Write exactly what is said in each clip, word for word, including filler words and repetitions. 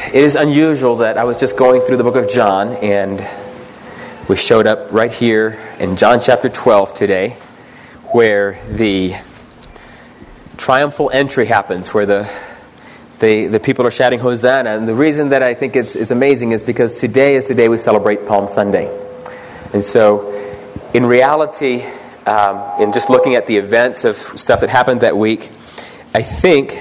It is unusual that I was just going through the book of John, and we showed up right here in John chapter twelve today, where the triumphal entry happens, where the the, the people are shouting Hosanna. And the reason that I think it's, it's amazing is because today is the day we celebrate Palm Sunday. And so, in reality, um, in just looking at the events of stuff that happened that week, I think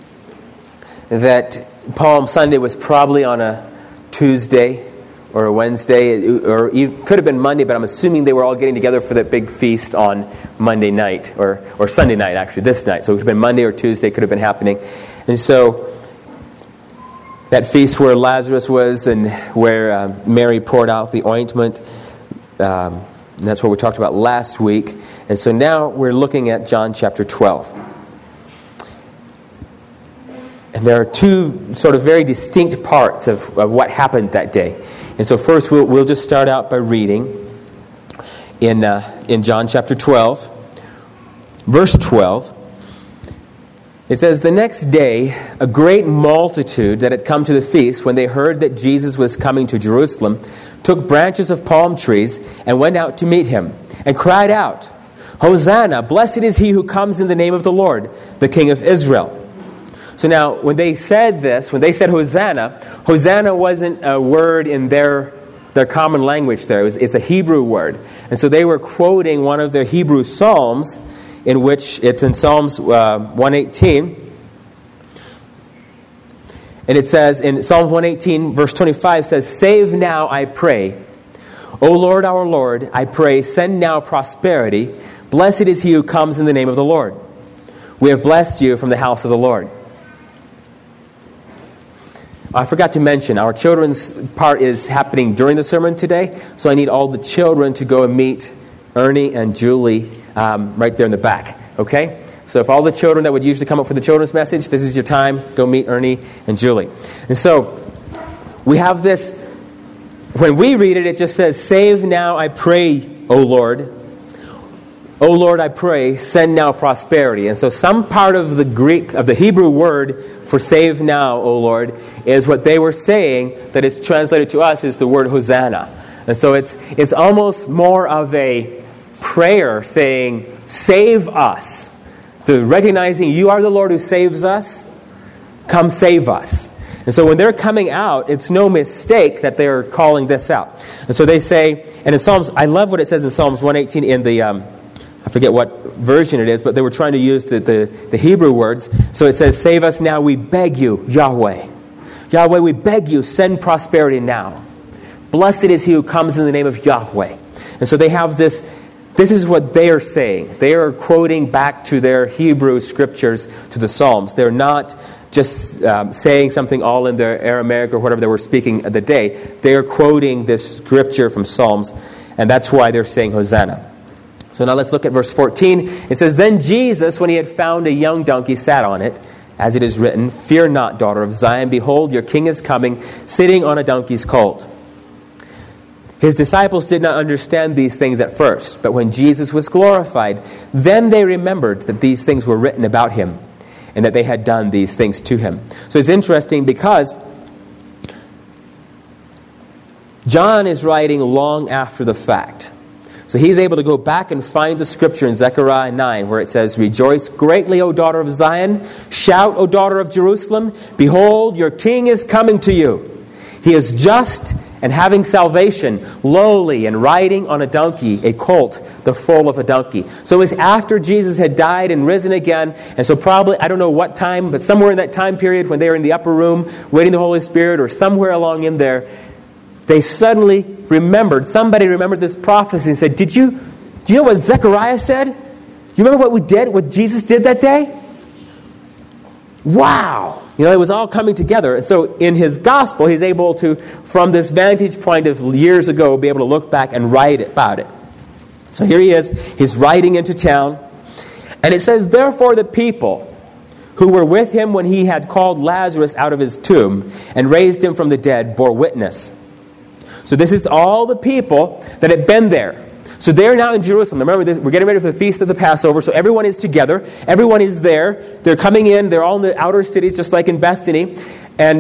that Palm Sunday was probably on a Tuesday or a Wednesday, or it could have been Monday, but I'm assuming they were all getting together for that big feast on Monday night, or, or Sunday night, actually, this night. So it could have been Monday or Tuesday, could have been happening. And so that feast where Lazarus was and where uh, Mary poured out the ointment, um, and that's what we talked about last week. And so now we're looking at John chapter twelve. And there are two sort of very distinct parts of, of what happened that day. And so first we'll, we'll just start out by reading in uh, in John chapter twelve, verse twelve. It says, "The next day, a great multitude that had come to the feast, when they heard that Jesus was coming to Jerusalem, took branches of palm trees and went out to meet him, and cried out, 'Hosanna, blessed is he who comes in the name of the Lord, the King of Israel.'" So now, when they said this, when they said Hosanna, Hosanna wasn't a word in their their common language there. It was, it's a Hebrew word. And so they were quoting one of their Hebrew Psalms, in which it's in Psalms uh, one eighteen. And it says, in Psalm one eighteen, verse twenty-five says, "Save now, I pray. O Lord, our Lord, I pray, send now prosperity. Blessed is he who comes in the name of the Lord. We have blessed you from the house of the Lord." I forgot to mention, our children's part is happening during the sermon today, so I need all the children to go and meet Ernie and Julie um, right there in the back, okay? So if all the children that would usually come up for the children's message, this is your time, go meet Ernie and Julie. And so, we have this, when we read it, it just says, "Save now, I pray, O Lord. O Lord, I pray, send now prosperity." And so some part of the Greek, of the Hebrew word for "save now, O Lord," is what they were saying, that it's translated to us is the word Hosanna. And so it's it's almost more of a prayer saying, "Save us." So recognizing you are the Lord who saves us, come save us. And so when they're coming out, it's no mistake that they're calling this out. And so they say, and in Psalms, I love what it says in Psalms one eighteen in the, um, I forget what version it is, but they were trying to use the, the, the Hebrew words. So it says, "Save us now, we beg you, Yahweh. Yahweh, we beg you, send prosperity now. Blessed is he who comes in the name of Yahweh." And so they have this, this is what they are saying. They are quoting back to their Hebrew scriptures, to the Psalms. They're not just um, saying something all in their Aramaic or whatever they were speaking at the day. They are quoting this scripture from Psalms, and that's why they're saying Hosanna. So now let's look at verse fourteen. It says, "Then Jesus, when he had found a young donkey, sat on it. As it is written, 'Fear not, daughter of Zion, behold, your king is coming, sitting on a donkey's colt.' His disciples did not understand these things at first, but when Jesus was glorified, then they remembered that these things were written about him, and that they had done these things to him." So it's interesting because John is writing long after the fact. So he's able to go back and find the scripture in Zechariah nine where it says, "Rejoice greatly, O daughter of Zion. Shout, O daughter of Jerusalem. Behold, your king is coming to you. He is just and having salvation, lowly and riding on a donkey, a colt, the foal of a donkey." So it was after Jesus had died and risen again. And so probably, I don't know what time, but somewhere in that time period when they were in the upper room waiting the Holy Spirit, or somewhere along in there, they suddenly remembered, somebody remembered this prophecy and said, Did you, do you know what Zechariah said? You remember what we did, what Jesus did that day? Wow! You know, it was all coming together. And so in his gospel, he's able to, from this vantage point of years ago, be able to look back and write about it. So here he is, he's riding into town. And it says, "Therefore the people who were with him when he had called Lazarus out of his tomb and raised him from the dead bore witness." So this is all the people that had been there. So they're now in Jerusalem. Remember, this, we're getting ready for the Feast of the Passover, so everyone is together. Everyone is there. They're coming in. They're all in the outer cities, just like in Bethany. And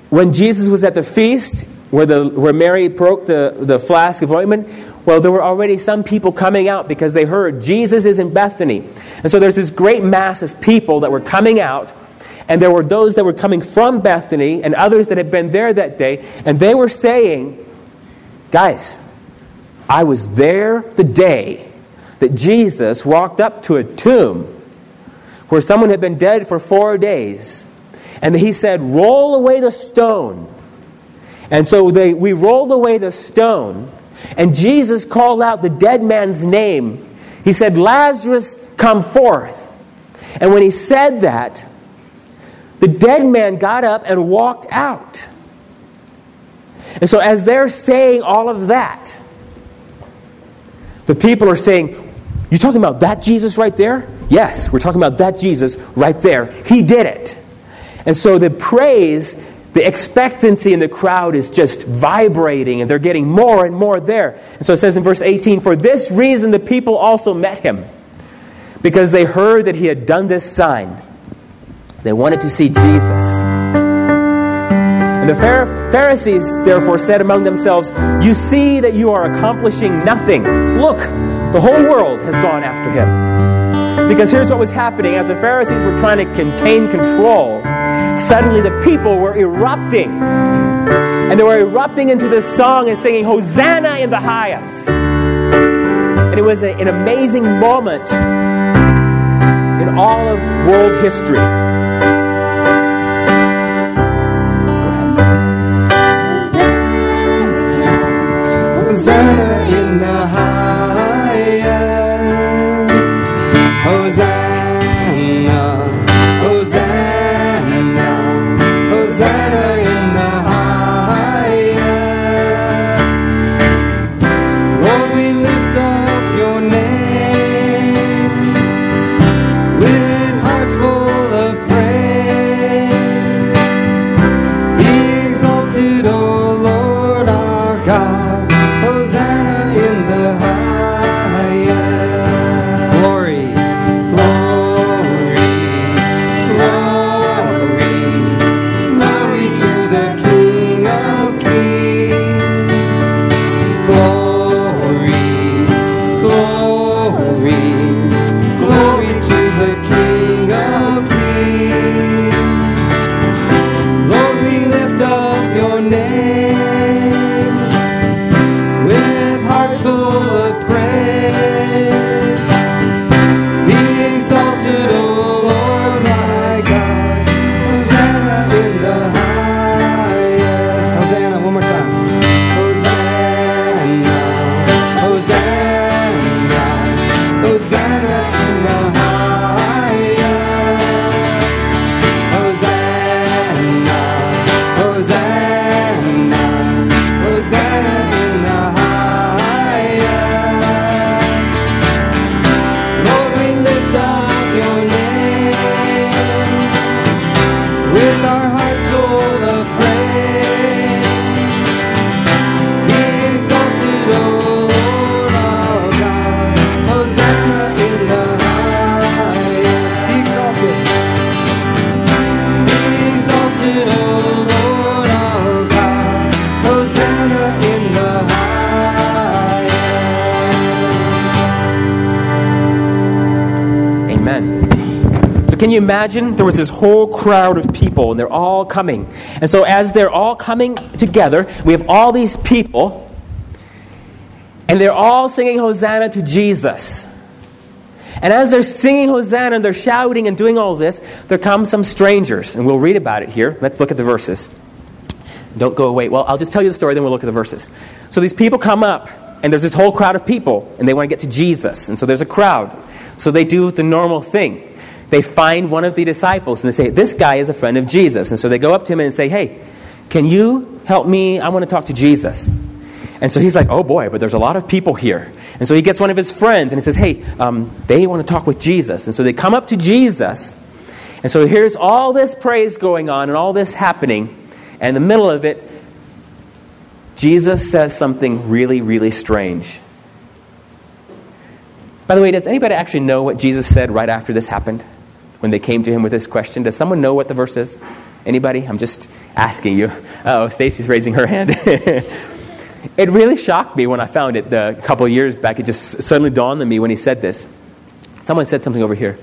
when Jesus was at the feast, where the where Mary broke the, the flask of ointment, well, there were already some people coming out because they heard Jesus is in Bethany. And so there's this great mass of people that were coming out, and there were those that were coming from Bethany and others that had been there that day, and they were saying, guys, I was there the day that Jesus walked up to a tomb where someone had been dead for four days. And he said, roll away the stone. And so they, we rolled away the stone, and Jesus called out the dead man's name. He said, Lazarus, come forth. And when he said that, the dead man got up and walked out. And so as they're saying all of that, the people are saying, you're talking about that Jesus right there? Yes, we're talking about that Jesus right there. He did it. And so the praise, the expectancy in the crowd is just vibrating, and they're getting more and more there. And so it says in verse eighteen, for this reason the people also met him, because they heard that he had done this sign. They wanted to see Jesus. And the Pharisees therefore said among themselves, you see that you are accomplishing nothing. Look, the whole world has gone after him. Because here's what was happening. As the Pharisees were trying to contain control, suddenly the people were erupting. And they were erupting into this song and singing, Hosanna in the highest. And it was a, an amazing moment in all of world history. Hosanna in the highest. Hosanna, Hosanna, Hosanna in the highest. Lord, we lift up your name with hearts full of praise. Be exalted, O Lord our God. Hosanna in the highest. Glory, glory, glory, glory to the King of Kings. Glory, glory, glory to the King of Kings. Lord, we lift up your name with hearts full of praise. Be exalted, O Lord my God. Hosanna in the highest. Hosanna, one more time. Hosanna, Hosanna, Hosanna in the highest. Hosanna, Hosanna, Hosanna in the highest. Lord, we lift up your name with our hearts full of praise. Be exalted, O Lord our God. Hosanna in the highest. Be exalted. Be exalted, O Lord our God. Hosanna in the highest. Amen. So can you imagine? There was this whole crowd of people, and they're all coming. And so as they're all coming together, we have all these people, and they're all singing Hosanna to Jesus. And as they're singing Hosanna and they're shouting and doing all this, there come some strangers. And we'll read about it here. Let's look at the verses. Don't go away. Well, I'll just tell you the story, then we'll look at the verses. So these people come up, and there's this whole crowd of people, and they want to get to Jesus. And so there's a crowd. So they do the normal thing. They find one of the disciples, and they say, this guy is a friend of Jesus. And so they go up to him and say, hey, can you help me? I want to talk to Jesus. And so he's like, oh boy, but there's a lot of people here. And so he gets one of his friends, and he says, hey, um, they want to talk with Jesus. And so they come up to Jesus. And so here's all this praise going on and all this happening. And in the middle of it, Jesus says something really, really strange. By the way, does anybody actually know what Jesus said right after this happened? when they came to him with this question. Does someone know what the verse is? Anybody? I'm just asking you. Oh, Stacy's raising her hand. It really shocked me when I found it a couple of years back. It just suddenly dawned on me when he said this. Someone said something over here.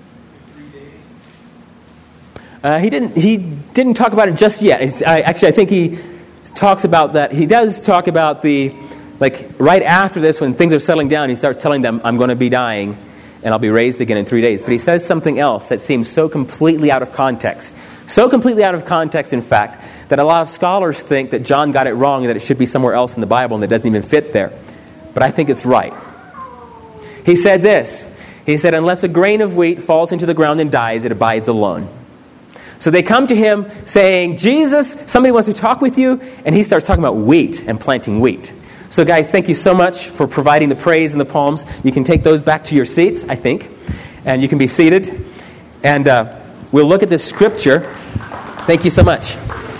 Uh, he didn't. He didn't talk about it just yet. It's, I, actually, I think he talks about that. He does talk about the, like, right after this, when things are settling down, he starts telling them, I'm going to be dying, and I'll be raised again in three days. But he says something else that seems so completely out of context. So completely out of context, in fact, that a lot of scholars think that John got it wrong and that it should be somewhere else in the Bible and it doesn't even fit there. But I think it's right. He said this. He said, unless a grain of wheat falls into the ground and dies, it abides alone. So they come to him saying, Jesus, somebody wants to talk with you. And he starts talking about wheat and planting wheat. So guys, thank you so much for providing the praise and the palms. You can take those back to your seats, I think. And you can be seated. And uh, we'll look at this scripture. Thank you so much.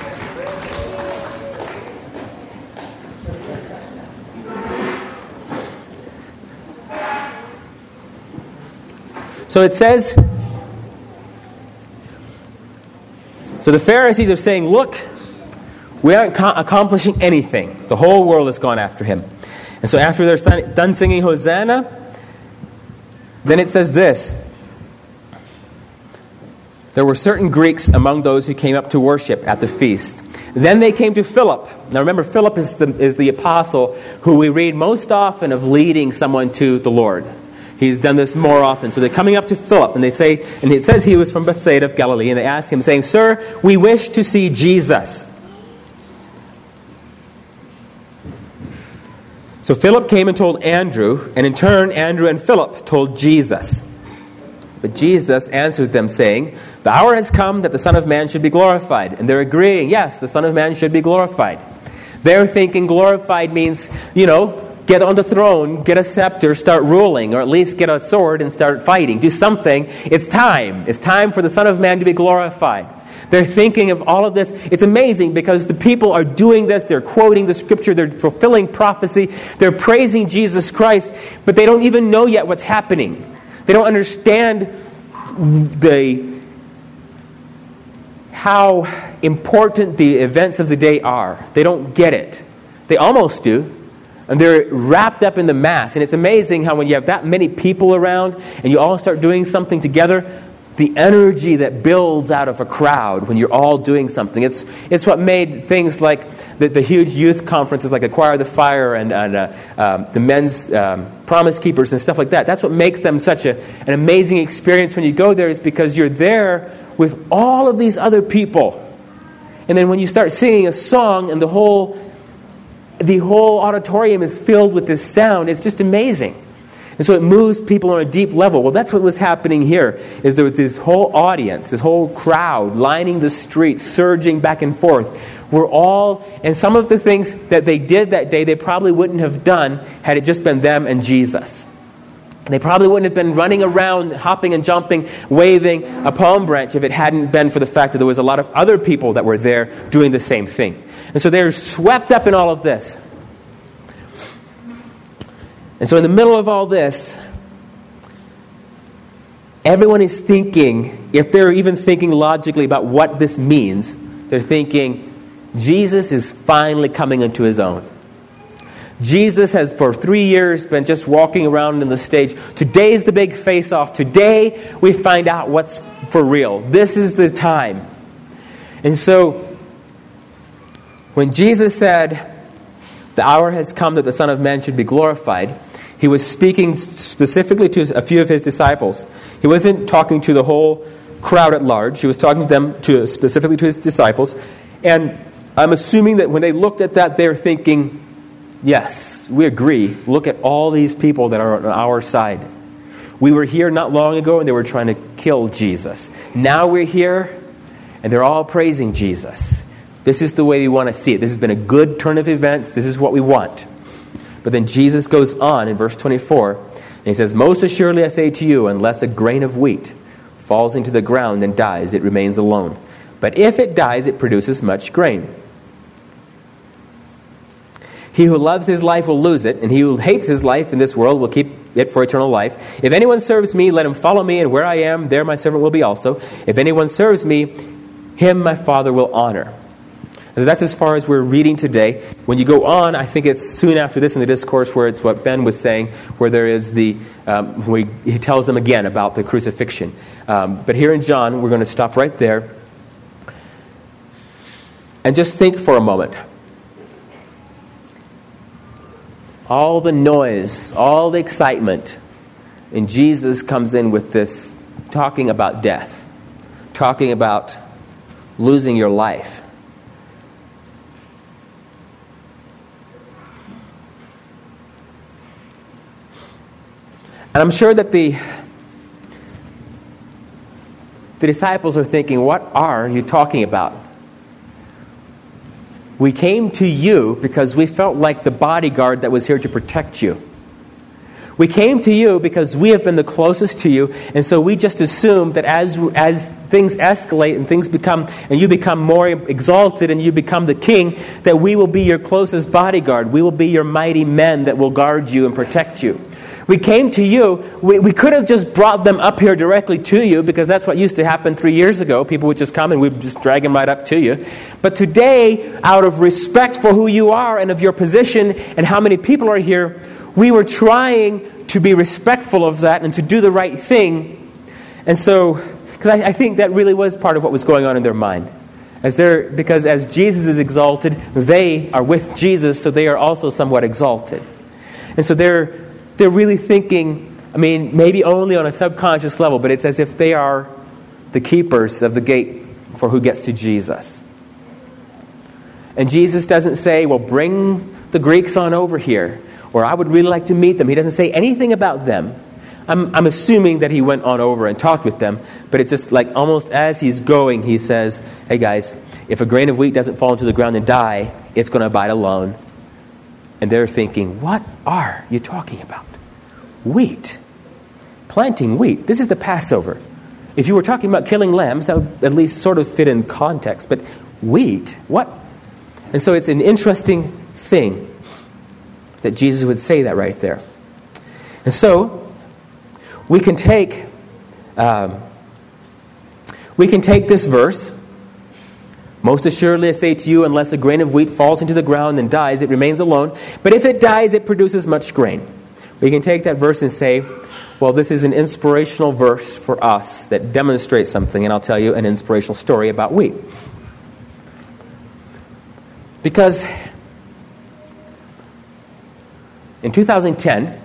So it says, so the Pharisees are saying, look, we aren't co- accomplishing anything. The whole world has gone after him. And so after they're done singing Hosanna, then it says this. There were certain Greeks among those who came up to worship at the feast. Then they came to Philip. Now remember, Philip is the, is the apostle who we read most often of leading someone to the Lord. He's done this more often. So they're coming up to Philip, and they say, and it says he was from Bethsaida of Galilee, and they asked him, saying, Sir, we wish to see Jesus. So Philip came and told Andrew, and in turn Andrew and Philip told Jesus. But Jesus answered them, saying, the hour has come that the Son of Man should be glorified. And they're agreeing, yes, the Son of Man should be glorified. They're thinking glorified means, you know, get on the throne, get a scepter, start ruling, or at least get a sword and start fighting. Do something. It's time. It's time for the Son of Man to be glorified. They're thinking of all of this. It's amazing because the people are doing this. They're quoting the scripture. They're fulfilling prophecy. They're praising Jesus Christ, but they don't even know yet what's happening. They don't understand the how important the events of the day are. They don't get it. They almost do. And they're wrapped up in the mass. And it's amazing how when you have that many people around and you all start doing something together, the energy that builds out of a crowd when you're all doing something. It's it's what made things like the, the huge youth conferences like Acquire the Fire and, and uh, um, the men's um, Promise Keepers and stuff like that. That's what makes them such a, an amazing experience when you go there, is because you're there with all of these other people. And then when you start singing a song and the whole... the whole auditorium is filled with this sound. It's just amazing. And so it moves people on a deep level. Well, that's what was happening here, is there was this whole audience, this whole crowd lining the streets, surging back and forth. We're all, and some of the things that they did that day, they probably wouldn't have done had it just been them and Jesus. They probably wouldn't have been running around, hopping and jumping, waving a palm branch if it hadn't been for the fact that there was a lot of other people that were there doing the same thing. And so they're swept up in all of this. And so in the middle of all this, everyone is thinking, if they're even thinking logically about what this means, they're thinking, Jesus is finally coming into his own. Jesus has for three years been just walking around in the stage. Today's the big face-off. Today we find out what's for real. This is the time. And so when Jesus said, the hour has come that the Son of Man should be glorified, he was speaking specifically to a few of his disciples. He wasn't talking to the whole crowd at large. He was talking to them, to specifically to his disciples. And I'm assuming that when they looked at that, they're thinking, yes, we agree. Look at all these people that are on our side. We were here not long ago and they were trying to kill Jesus. Now we're here and they're all praising Jesus. This is the way we want to see it. This has been a good turn of events. This is what we want. But then Jesus goes on in verse twenty-four, and he says, most assuredly I say to you, unless a grain of wheat falls into the ground and dies, it remains alone. But if it dies, it produces much grain. He who loves his life will lose it, and he who hates his life in this world will keep it for eternal life. If anyone serves me, let him follow me, and where I am, there my servant will be also. If anyone serves me, him my Father will honor. So that's as far as we're reading today. When you go on, I think it's soon after this in the discourse where it's what Ben was saying, where there is the, um, where he, he tells them again about the crucifixion. Um, but here in John, we're going to stop right there and just think for a moment. All the noise, all the excitement, and Jesus comes in with this talking about death, talking about losing your life. And I'm sure that the, the disciples are thinking, what are you talking about? We came to you because we felt like the bodyguard that was here to protect you. We came to you because we have been the closest to you, and so we just assumed that as as things escalate and things become, and you become more exalted and you become the king, that we will be your closest bodyguard. We will be your mighty men that will guard you and protect you. We came to you. We, we could have just brought them up here directly to you because that's what used to happen three years ago. People would just come and we'd just drag them right up to you. But today, out of respect for who you are and of your position and how many people are here, we were trying to be respectful of that and to do the right thing. And so, because I, I think that really was part of what was going on in their mind. As they're, because as Jesus is exalted, they are with Jesus, so they are also somewhat exalted. And so they're they're really thinking, I mean, maybe only on a subconscious level, but it's as if they are the keepers of the gate for who gets to Jesus. And Jesus doesn't say, well, bring the Greeks on over here, or I would really like to meet them. He doesn't say anything about them. I'm, I'm assuming that he went on over and talked with them, but it's just like almost as he's going, he says, hey guys, if a grain of wheat doesn't fall into the ground and die, it's going to abide alone. And they're thinking, what are you talking about? Wheat. Planting wheat. This is the Passover. If you were talking about killing lambs, that would at least sort of fit in context. But wheat? What? And so it's an interesting thing that Jesus would say that right there. And so we can take um, we can take this verse. Most assuredly I say to you, unless a grain of wheat falls into the ground and dies, it remains alone. But if it dies, it produces much grain. We can take that verse and say, well, this is an inspirational verse for us that demonstrates something. And I'll tell you an inspirational story about wheat. Because in two thousand ten,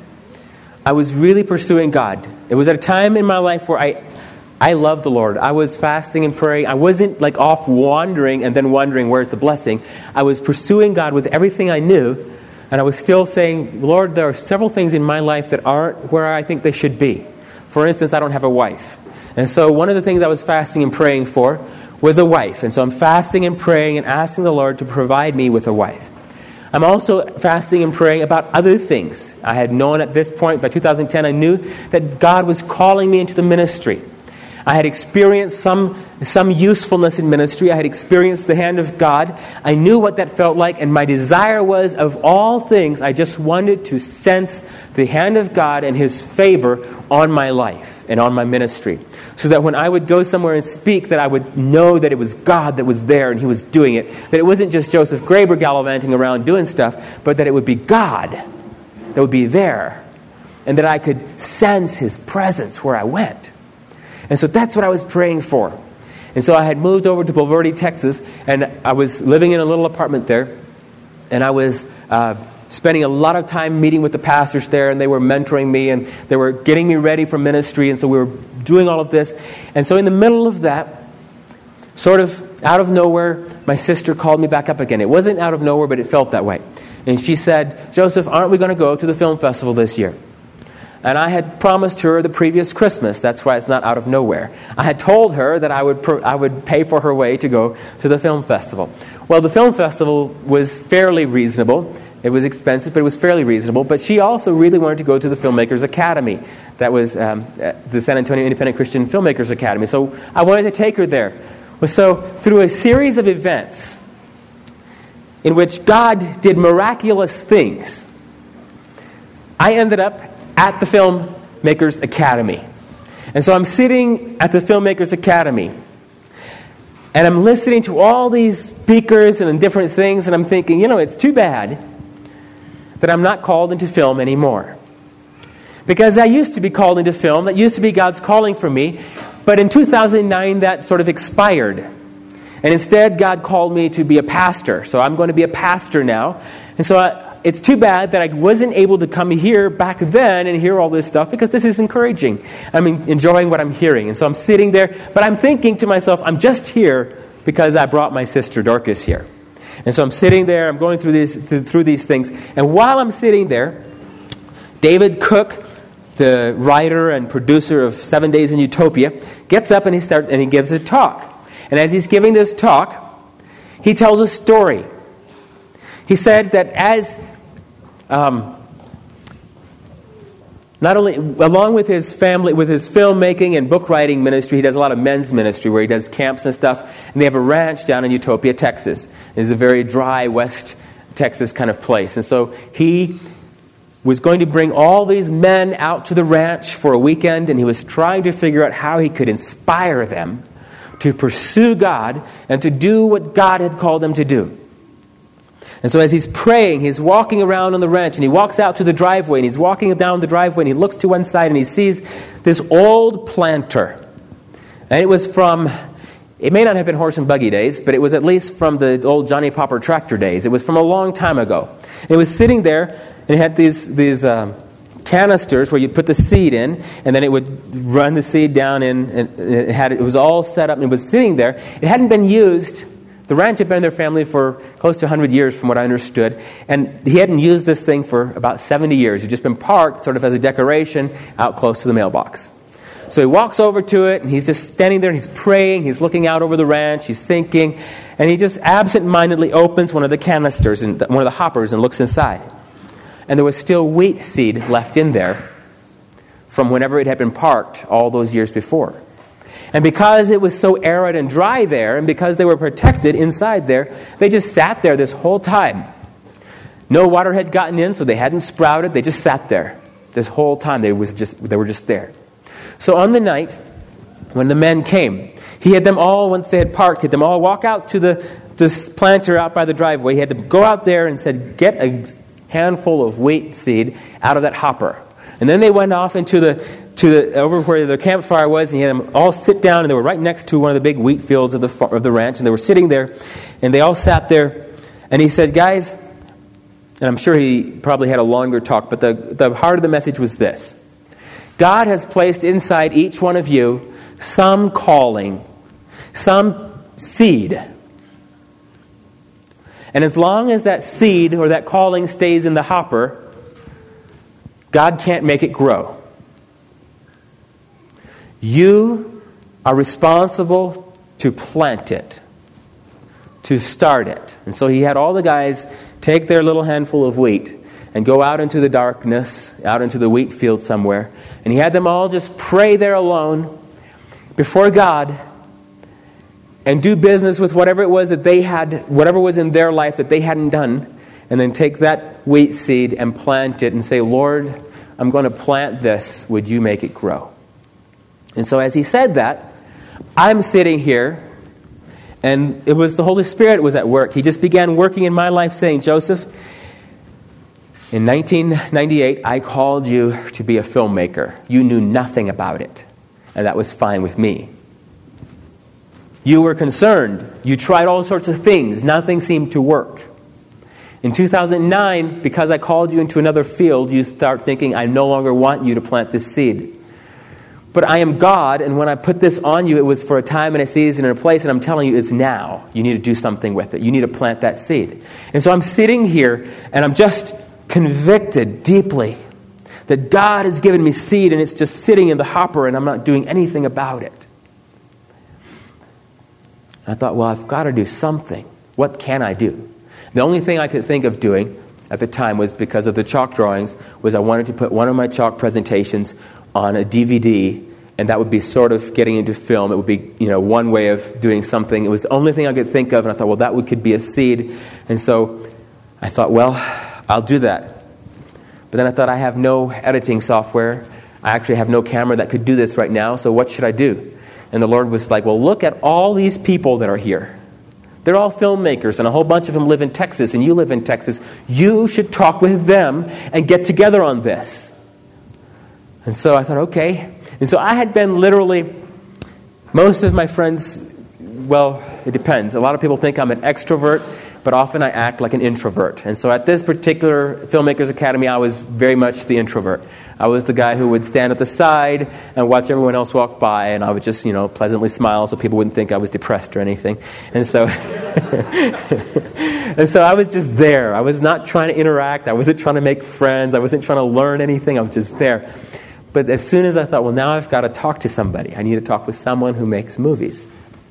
I was really pursuing God. It was at a time in my life where I I loved the Lord. I was fasting and praying. I wasn't like off wandering and then wondering where's the blessing. I was pursuing God with everything I knew. And I was still saying, Lord, there are several things in my life that aren't where I think they should be. For instance, I don't have a wife. And so one of the things I was fasting and praying for was a wife. And so I'm fasting and praying and asking the Lord to provide me with a wife. I'm also fasting and praying about other things. I had known at this point, by two thousand ten, I knew that God was calling me into the ministry. I had experienced some some usefulness in ministry. I had experienced the hand of God. I knew what that felt like, and my desire was, of all things, I just wanted to sense the hand of God and His favor on my life and on my ministry. So that when I would go somewhere and speak, that I would know that it was God that was there and He was doing it. That it wasn't just Joseph Graber gallivanting around doing stuff, but that it would be God that would be there. And that I could sense His presence where I went. And so that's what I was praying for. And so I had moved over to Bulverde, Texas, and I was living in a little apartment there. And I was uh, spending a lot of time meeting with the pastors there, and they were mentoring me, and they were getting me ready for ministry, and so we were doing all of this. And so in the middle of that, sort of out of nowhere, my sister called me back up again. It wasn't out of nowhere, but it felt that way. And she said, Joseph, aren't we going to go to the film festival this year? And I had promised her the previous Christmas. That's why it's not out of nowhere. I had told her that I would per, I would pay for her way to go to the film festival. Well, the film festival was fairly reasonable. It was expensive, but it was fairly reasonable. But she also really wanted to go to the Filmmakers Academy. That was um, the San Antonio Independent Christian Filmmakers Academy. So I wanted to take her there. So through a series of events in which God did miraculous things, I ended up at the Filmmakers Academy. And so I'm sitting at the Filmmakers Academy, and I'm listening to all these speakers and different things, and I'm thinking, you know, it's too bad that I'm not called into film anymore. Because I used to be called into film. That used to be God's calling for me. But in two thousand nine, that sort of expired. And instead, God called me to be a pastor. So I'm going to be a pastor now. And so I, it's too bad that I wasn't able to come here back then and hear all this stuff, because this is encouraging. I'm enjoying what I'm hearing. And so I'm sitting there, but I'm thinking to myself, I'm just here because I brought my sister Dorcas here. And so I'm sitting there, I'm going through these, through these things. And while I'm sitting there, David Cook, the writer and producer of Seven Days in Utopia, gets up and he starts and he gives a talk. And as he's giving this talk, he tells a story. He said that as um, not only along with his family, with his filmmaking and book writing ministry, he does a lot of men's ministry where he does camps and stuff. And they have a ranch down in Utopia, Texas. It's a very dry West Texas kind of place. And so he was going to bring all these men out to the ranch for a weekend, and he was trying to figure out how he could inspire them to pursue God and to do what God had called them to do. And so as he's praying, he's walking around on the ranch, and he walks out to the driveway, and he's walking down the driveway, and he looks to one side, and he sees this old planter. And it was from, it may not have been horse and buggy days, but it was at least from the old Johnny Popper tractor days. It was from a long time ago. And it was sitting there, and it had these these um, canisters where you put the seed in, and then it would run the seed down in, and it had it was all set up, and it was sitting there. It hadn't been used. The ranch had been in their family for close to one hundred years, from what I understood, and he hadn't used this thing for about seventy years. It had just been parked sort of as a decoration out close to the mailbox. So he walks over to it, and he's just standing there, and he's praying, he's looking out over the ranch, he's thinking, and he just absent-mindedly opens one of the canisters, and one of the hoppers, and looks inside. And there was still wheat seed left in there from whenever it had been parked all those years before. And because it was so arid and dry there, and because they were protected inside there, they just sat there this whole time. No water had gotten in, so they hadn't sprouted. They just sat there this whole time. They was just they were just there. So on the night when the men came, he had them all, once they had parked, he had them all walk out to the this planter out by the driveway. He had to go out there and said, get a handful of wheat seed out of that hopper. And then they went off into the to the over where their campfire was, and he had them all sit down, and they were right next to one of the big wheat fields of the of the ranch, and they were sitting there, and they all sat there, and he said, guys, and I'm sure he probably had a longer talk, but the, the heart of the message was this: God has placed inside each one of you some calling, some seed. And as long as that seed or that calling stays in the hopper, God can't make it grow. You are responsible to plant it, to start it. And so he had all the guys take their little handful of wheat and go out into the darkness, out into the wheat field somewhere. And he had them all just pray there alone before God and do business with whatever it was that they had, whatever was in their life that they hadn't done, and then take that wheat seed and plant it and say, Lord, I'm going to plant this. Would you make it grow? And so as he said that, I'm sitting here, and it was the Holy Spirit was at work. He just began working in my life saying, Joseph, in nineteen ninety-eight, I called you to be a filmmaker. You knew nothing about it, and that was fine with me. You were concerned. You tried all sorts of things. Nothing seemed to work. In two thousand nine, because I called you into another field, you start thinking, I no longer want you to plant this seed. But I am God, and when I put this on you, it was for a time and a season and a place, and I'm telling you, it's now. You need to do something with it. You need to plant that seed. And so I'm sitting here, and I'm just convicted deeply that God has given me seed, and it's just sitting in the hopper, and I'm not doing anything about it. And I thought, well, I've got to do something. What can I do? The only thing I could think of doing at the time was, because of the chalk drawings, was I wanted to put one of my chalk presentations on a D V D, and that would be sort of getting into film. It would be, you know, one way of doing something. It was the only thing I could think of, and I thought, well, that would, could be a seed. And so I thought, well, I'll do that. But then I thought, I have no editing software. I actually have no camera that could do this right now, so what should I do? And the Lord was like, well, look at all these people that are here. They're all filmmakers, and a whole bunch of them live in Texas, and you live in Texas. You should talk with them and get together on this. And so I thought, okay. And so I had been literally, most of my friends, well, it depends. A lot of people think I'm an extrovert, but often I act like an introvert. And so at this particular Filmmakers Academy, I was very much the introvert. I was the guy who would stand at the side and watch everyone else walk by, and I would just, you know, pleasantly smile so people wouldn't think I was depressed or anything. And so, and so I was just there. I was not trying to interact. I wasn't trying to make friends. I wasn't trying to learn anything. I was just there. But as soon as I thought, well, now I've got to talk to somebody. I need to talk with someone who makes movies.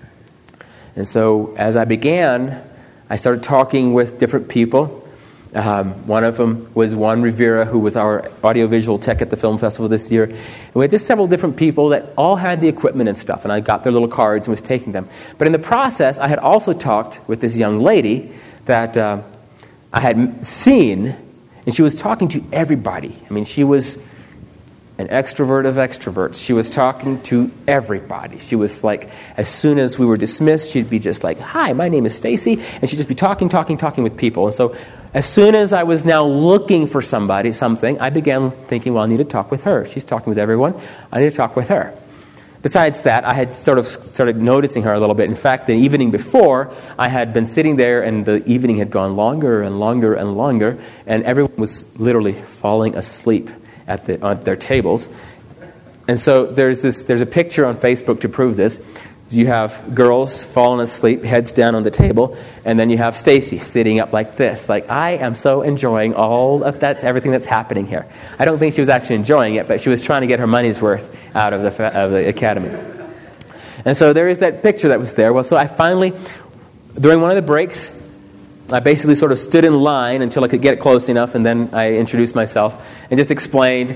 And so as I began, I started talking with different people. Um, one of them was Juan Rivera, who was our audiovisual tech at the film festival this year. And we had just several different people that all had the equipment and stuff, and I got their little cards and was taking them. But in the process, I had also talked with this young lady that uh, I had seen, and she was talking to everybody. I mean, she was an extrovert of extroverts. She was talking to everybody. She was like, as soon as we were dismissed, she'd be just like, hi, my name is Stacy, and she'd just be talking, talking, talking with people. And so as soon as I was now looking for somebody, something, I began thinking, well, I need to talk with her. She's talking with everyone. I need to talk with her. Besides that, I had sort of started noticing her a little bit. In fact, the evening before, I had been sitting there, and the evening had gone longer and longer and longer, and everyone was literally falling asleep at the on their tables. And so there's this there's a picture on Facebook to prove this. You have girls falling asleep, heads down on the table, and then you have Stacy sitting up like this. Like, I am so enjoying all of that, everything that's happening here. I don't think she was actually enjoying it, but she was trying to get her money's worth out of the of the academy. And so there is that picture that was there. Well, so I finally, during one of the breaks, I basically sort of stood in line until I could get close enough, and then I introduced myself and just explained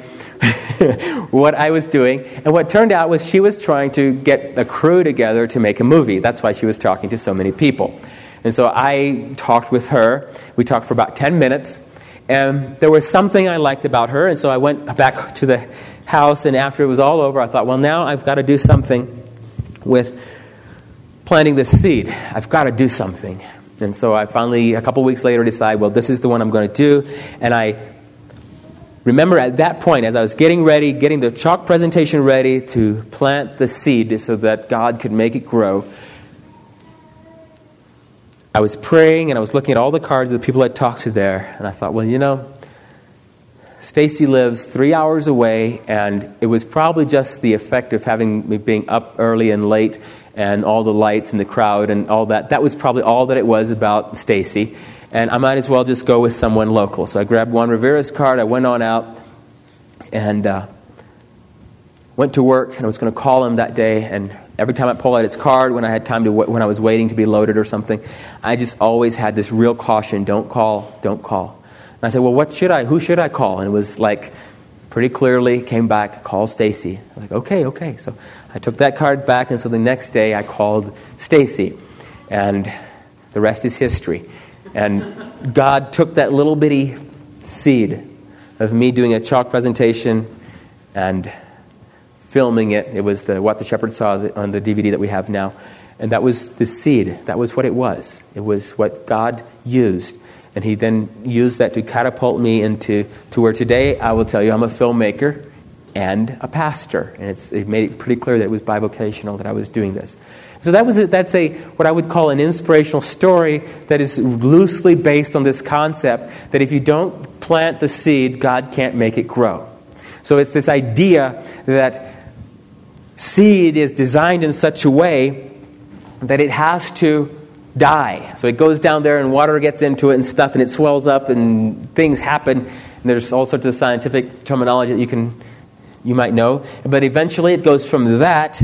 what I was doing. And what turned out was she was trying to get a crew together to make a movie. That's why she was talking to so many people. And so I talked with her. We talked for about ten minutes. And there was something I liked about her. And so I went back to the house, and after it was all over, I thought, well, now I've got to do something with planting this seed. I've got to do something. And so I finally, a couple weeks later, decided, well, this is the one I'm going to do. And I remember at that point, as I was getting ready, getting the chalk presentation ready to plant the seed so that God could make it grow, I was praying and I was looking at all the cards of the people I'd talked to there. And I thought, well, you know, Stacy lives three hours away, and it was probably just the effect of having me being up early and late and all the lights and the crowd and all that. That was probably all that it was about Stacy. And I might as well just go with someone local. So I grabbed Juan Rivera's card. I went on out and uh, went to work. And I was going to call him that day. And every time I pulled out his card, when I had time to, w- when I was waiting to be loaded or something, I just always had this real caution: don't call, don't call. And I said, well, what should I? Who should I call? And it was like, pretty clearly came back, call Stacy. I'm like, okay, okay. So I took that card back, and so the next day I called Stacy, and the rest is history. And God took that little bitty seed of me doing a chalk presentation and filming it. It was the What the Shepherd Saw on the D V D that we have now. And that was the seed. That was what it was. It was what God used. And he then used that to catapult me into to where today I will tell you I'm a filmmaker and a pastor. And it's, it made it pretty clear that it was bivocational that I was doing this. So that was a, that's a what I would call an inspirational story that is loosely based on this concept that if you don't plant the seed, God can't make it grow. So it's this idea that seed is designed in such a way that it has to die. So it goes down there and water gets into it and stuff, and it swells up and things happen. And there's all sorts of scientific terminology that you can you might know. But eventually it goes from that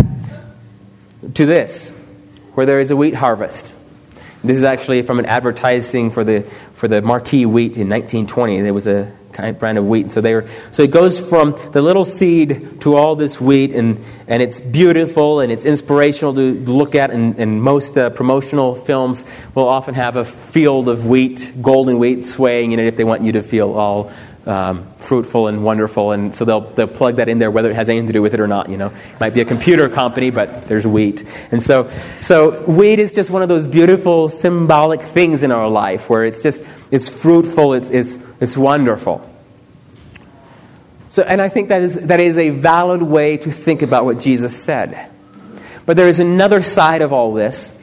to this, where there is a wheat harvest. This is actually from an advertising for the for the Marquis wheat in nineteen twenty. There was a kind of brand of wheat. So they were so it goes from the little seed to all this wheat, and, and it's beautiful and it's inspirational to look at. And, and most uh, promotional films will often have a field of wheat, golden wheat, swaying in it if they want you to feel all um, fruitful and wonderful, and so they'll they'll plug that in there whether it has anything to do with it or not. You know, it might be a computer company, but there's wheat, and so so wheat is just one of those beautiful symbolic things in our life where it's just it's fruitful, it's it's it's wonderful. So, and I think that is that is a valid way to think about what Jesus said. But there is another side of all this.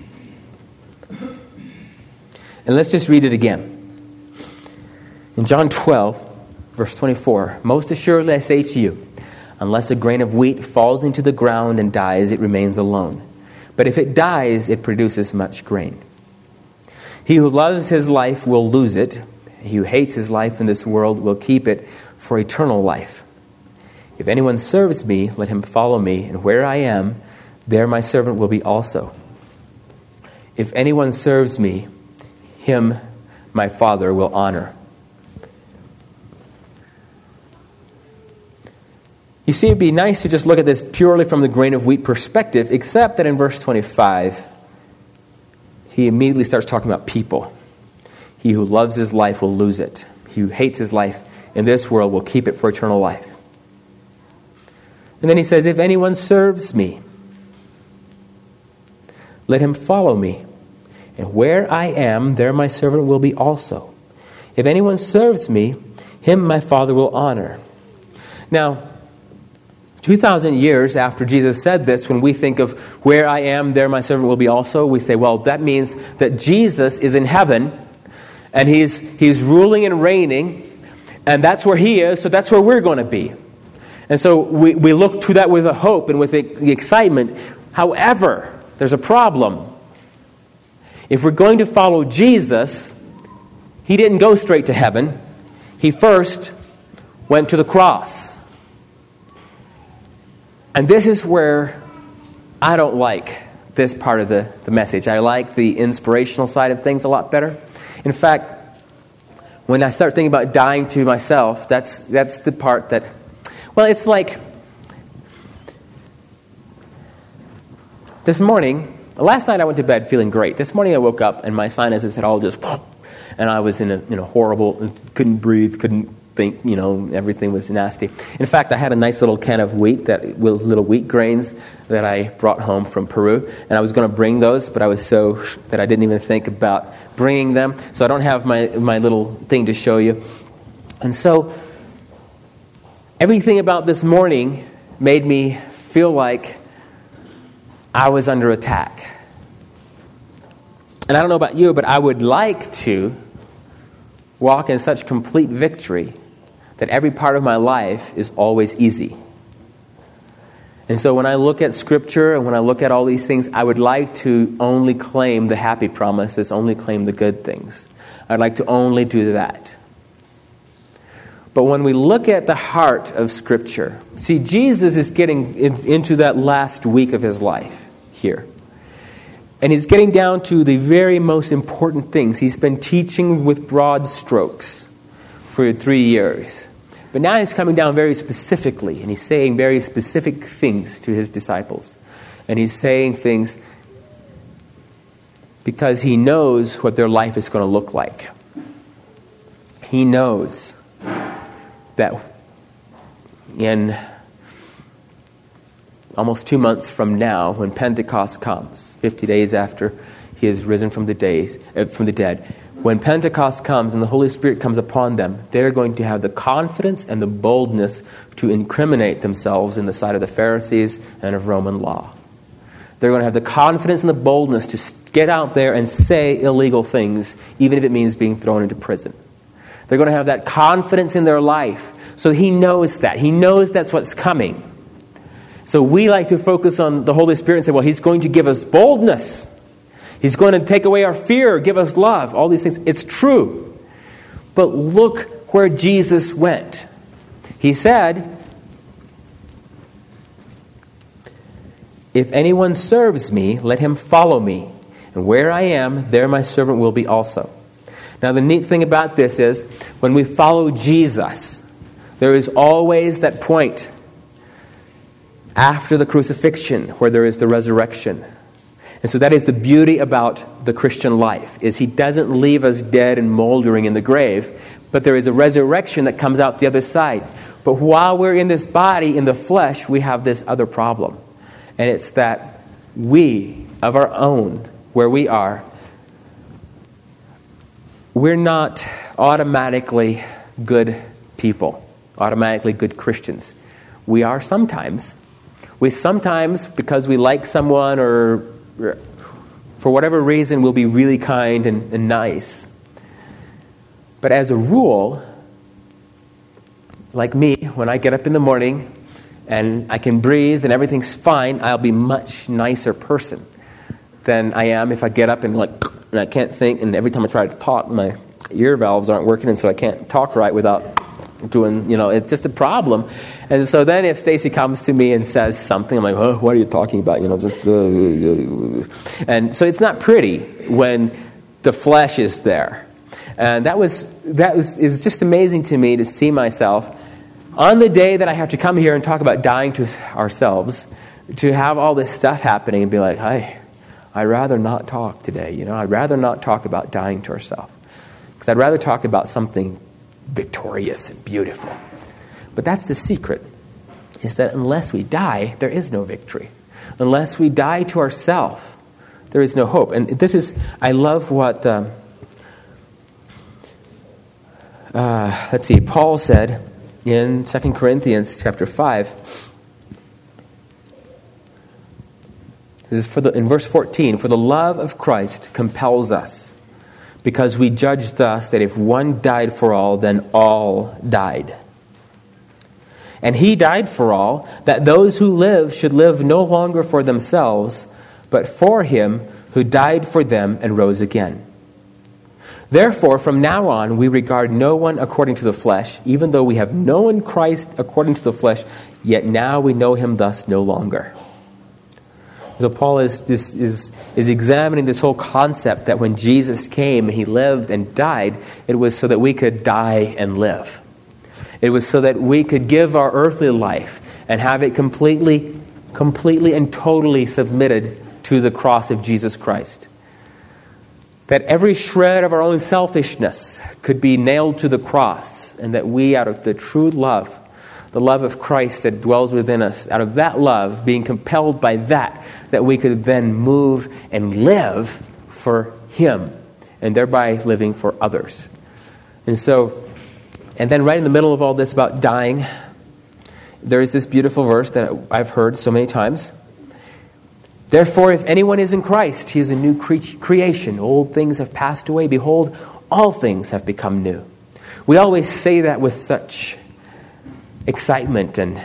And let's just read it again. In John twelve, verse twenty-four, most assuredly I say to you, unless a grain of wheat falls into the ground and dies, it remains alone. But if it dies, it produces much grain. He who loves his life will lose it. He who hates his life in this world will keep it for eternal life. If anyone serves me, let him follow me, and where I am, there my servant will be also. If anyone serves me, him my Father will honor. You see, it'd be nice to just look at this purely from the grain of wheat perspective, except that in verse twenty-five, he immediately starts talking about people. He who loves his life will lose it. He who hates his life in this world will keep it for eternal life. And then he says, if anyone serves me, let him follow me. And where I am, there my servant will be also. If anyone serves me, him my Father will honor. Now, two thousand years after Jesus said this, when we think of where I am, there my servant will be also, we say, well, that means that Jesus is in heaven, and he's he's ruling and reigning, and that's where he is, so that's where we're going to be. And so we, we look to that with a hope and with the excitement. However, there's a problem. If we're going to follow Jesus, he didn't go straight to heaven. He first went to the cross. And this is where I don't like this part of the, the message. I like the inspirational side of things a lot better. In fact, when I start thinking about dying to myself, that's that's the part that, well, it's like this morning, last night I went to bed feeling great. This morning I woke up and my sinuses had all just, and I was in a, in a horrible, couldn't breathe, couldn't think, you know, everything was nasty. In fact, I had a nice little can of wheat, that with little wheat grains that I brought home from Peru, and I was going to bring those, but I was so that I didn't even think about bringing them, so I don't have my, my little thing to show you. And so everything about this morning made me feel like I was under attack. And I don't know about you, but I would like to walk in such complete victory that every part of my life is always easy. And so when I look at Scripture and when I look at all these things, I would like to only claim the happy promises, only claim the good things. I'd like to only do that. But when we look at the heart of Scripture, see, Jesus is getting in, into that last week of his life here. And he's getting down to the very most important things. He's been teaching with broad strokes for three years. But now he's coming down very specifically, and he's saying very specific things to his disciples. And he's saying things because he knows what their life is going to look like. He knows that in almost two months from now, when Pentecost comes, fifty days after he is risen from the days uh, from the dead, when Pentecost comes and the Holy Spirit comes upon them, they're going to have the confidence and the boldness to incriminate themselves in the sight of the Pharisees and of Roman law. They're going to have the confidence and the boldness to get out there and say illegal things, even if it means being thrown into prison. They're going to have that confidence in their life. So he knows that. He knows that's what's coming. So we like to focus on the Holy Spirit and say, well, he's going to give us boldness. He's going to take away our fear, give us love, all these things. It's true. But look where Jesus went. He said, if anyone serves me, let him follow me. And where I am, there my servant will be also. Now, the neat thing about this is, when we follow Jesus, there is always that point after the crucifixion where there is the resurrection. And so that is the beauty about the Christian life, is he doesn't leave us dead and moldering in the grave, but there is a resurrection that comes out the other side. But while we're in this body, in the flesh, we have this other problem. And it's that we, of our own, where we are, we're not automatically good people, automatically good Christians. We are sometimes. We sometimes, because we like someone or for whatever reason, we'll be really kind and, and nice. But as a rule, like me, when I get up in the morning and I can breathe and everything's fine, I'll be a much nicer person than I am if I get up and like and I can't think, and every time I try to talk, my ear valves aren't working, and so I can't talk right without doing, you know, it's just a problem. And so then if Stacy comes to me and says something, I'm like, oh, what are you talking about? You know, just uh, and so it's not pretty when the flesh is there. And that was that was it was just amazing to me to see myself on the day that I have to come here and talk about dying to ourselves, to have all this stuff happening and be like, hey, I'd rather not talk today. You know, I'd rather not talk about dying to ourselves, because I'd rather talk about something victorious and beautiful. But that's the secret, is that unless we die, there is no victory. Unless we die to ourselves, there is no hope. And this is, I love what, um, uh, let's see, Paul said in Second Corinthians chapter five. This is for the, in verse fourteen, for the love of Christ compels us, because we judge thus that if one died for all, then all died. And he died for all, that those who live should live no longer for themselves, but for him who died for them and rose again. Therefore, from now on, we regard no one according to the flesh, even though we have known Christ according to the flesh, yet now we know him thus no longer. So Paul is, this, is, is examining this whole concept that when Jesus came, he lived and died, it was so that we could die and live. It was so that we could give our earthly life and have it completely, completely and totally submitted to the cross of Jesus Christ. That every shred of our own selfishness could be nailed to the cross, and that we, out of the true love, the love of Christ that dwells within us, out of that love, being compelled by that, that we could then move and live for him, and thereby living for others. And so, and then right in the middle of all this about dying, there is this beautiful verse that I've heard so many times. Therefore, if anyone is in Christ, he is a new cre- creation. Old things have passed away. Behold, all things have become new. We always say that with such excitement and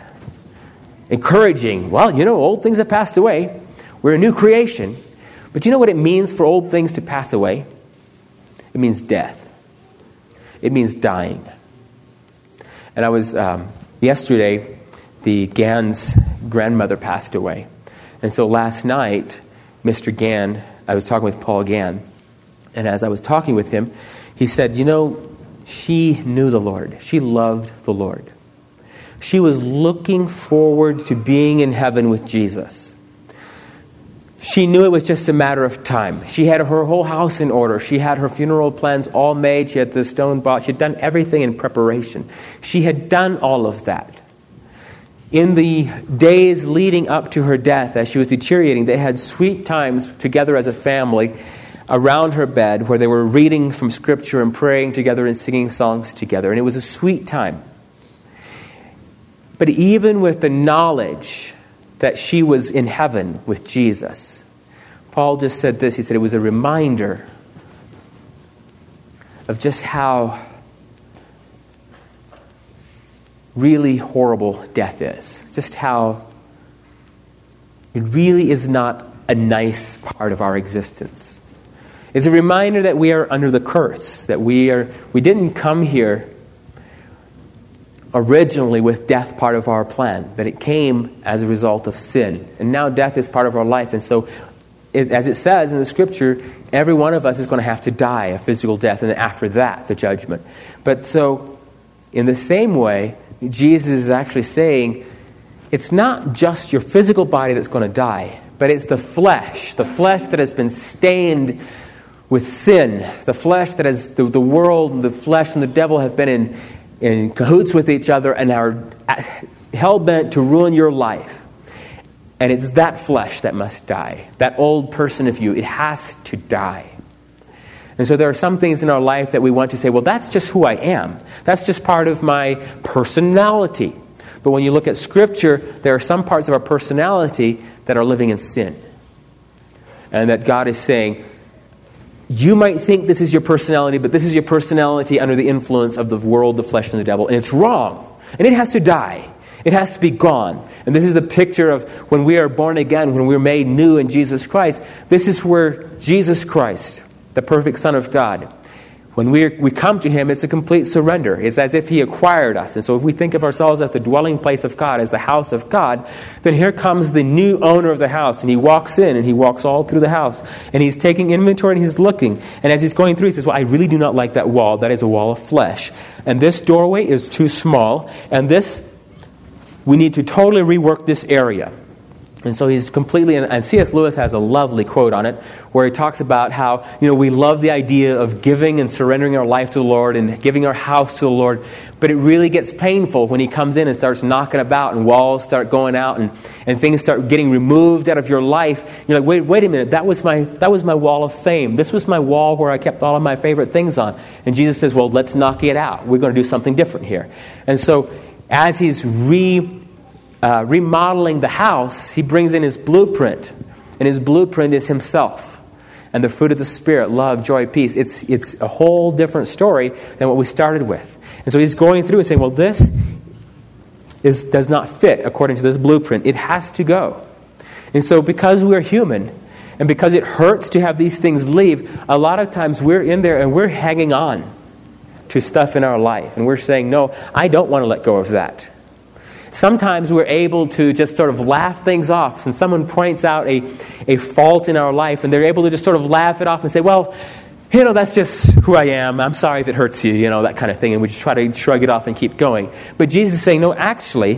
encouraging. Well, you know, old things have passed away. We're a new creation. But you know what it means for old things to pass away? It means death. It means dying. And I was, um, yesterday, the Gann's grandmother passed away. And so last night, Mister Gann, I was talking with Paul Gann, and as I was talking with him, he said, you know, she knew the Lord. She loved the Lord. She was looking forward to being in heaven with Jesus. She knew it was just a matter of time. She had her whole house in order. She had her funeral plans all made. She had the stone box. She had done everything in preparation. She had done all of that. In the days leading up to her death, as she was deteriorating, they had sweet times together as a family around her bed where they were reading from Scripture and praying together and singing songs together. And it was a sweet time. But even with the knowledge that she was in heaven with Jesus, Paul just said this. He said it was a reminder of just how really horrible death is. Just how it really is not a nice part of our existence. It's a reminder that we are under the curse, that we are we didn't come here originally with death part of our plan, but it came as a result of sin. And now death is part of our life. And so, it, as it says in the Scripture, every one of us is going to have to die a physical death, and then after that, the judgment. But so, in the same way, Jesus is actually saying, it's not just your physical body that's going to die, but it's the flesh, the flesh that has been stained with sin, the flesh that has, the, the world and the flesh and the devil have been in, in cahoots with each other and are hell-bent to ruin your life. And it's that flesh that must die. That old person of you, it has to die. And so there are some things in our life that we want to say, well, that's just who I am. That's just part of my personality. But when you look at Scripture, there are some parts of our personality that are living in sin. And that God is saying, you might think this is your personality, but this is your personality under the influence of the world, the flesh, and the devil. And it's wrong. And it has to die. It has to be gone. And this is the picture of when we are born again, when we're made new in Jesus Christ. This is where Jesus Christ, the perfect Son of God, when we we come to Him, it's a complete surrender. It's as if He acquired us. And so if we think of ourselves as the dwelling place of God, as the house of God, then here comes the new owner of the house. And He walks in and He walks all through the house. And He's taking inventory and He's looking. And as He's going through, He says, well, I really do not like that wall. That is a wall of flesh. And this doorway is too small. And this, we need to totally rework this area. And so he's completely, and C S Lewis has a lovely quote on it where he talks about how, you know, we love the idea of giving and surrendering our life to the Lord and giving our house to the Lord, but it really gets painful when He comes in and starts knocking about and walls start going out and, and things start getting removed out of your life. You're like, wait, wait a minute, that was my that was my wall of fame. This was my wall where I kept all of my favorite things on. And Jesus says, well, let's knock it out. We're going to do something different here. And so as he's re Uh, remodeling the house, He brings in His blueprint. And His blueprint is Himself. And the fruit of the Spirit, love, joy, peace. It's it's a whole different story than what we started with. And so He's going through and saying, well, this is does not fit according to this blueprint. It has to go. And so because we're human, and because it hurts to have these things leave, a lot of times we're in there and we're hanging on to stuff in our life. And we're saying, no, I don't want to let go of that. Sometimes we're able to just sort of laugh things off. And someone points out a, a fault in our life, and they're able to just sort of laugh it off and say, well, you know, that's just who I am. I'm sorry if it hurts you, you know, that kind of thing. And we just try to shrug it off and keep going. But Jesus is saying, no, actually,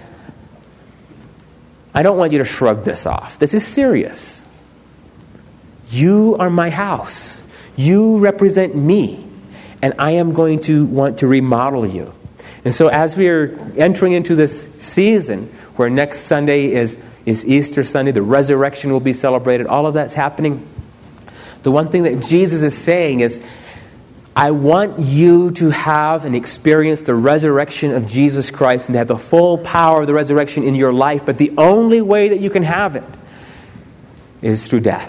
I don't want you to shrug this off. This is serious. You are my house. You represent me. And I am going to want to remodel you. And so as we are entering into this season where next Sunday is, is Easter Sunday, the resurrection will be celebrated, all of that's happening, the one thing that Jesus is saying is, I want you to have and experience the resurrection of Jesus Christ and to have the full power of the resurrection in your life, but the only way that you can have it is through death.